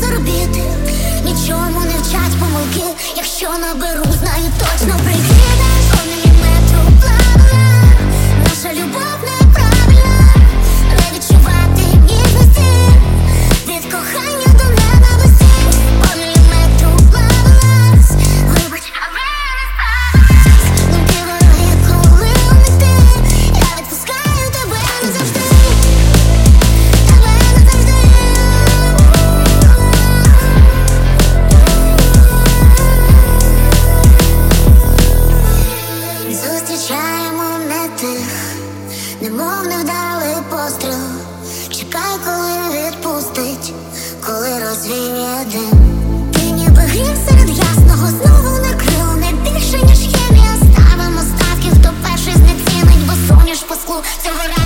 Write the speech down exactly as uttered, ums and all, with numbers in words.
не робити, нічому не вчать помилки. Якщо наберу, знаю точно прикидеш. По міліметру плавала, наша любов неправильна. Не відчувати ніжності, від кохання до ненависті. По міліметру плавалась, вибач, а ви не ставилась. Думки вороги, коли уникти, я відпускаю тебе назавжди. Тебе назавжди. Зустрічаємо не тих, немов невдалий постріл. Чекай, коли відпустить, коли розвіє дим. Ти ніби грім серед ясного, знову накрив. Не більше, ніж хімія. Ставимо ставки, хто перший знецінить, бо суміш по склу цього разу.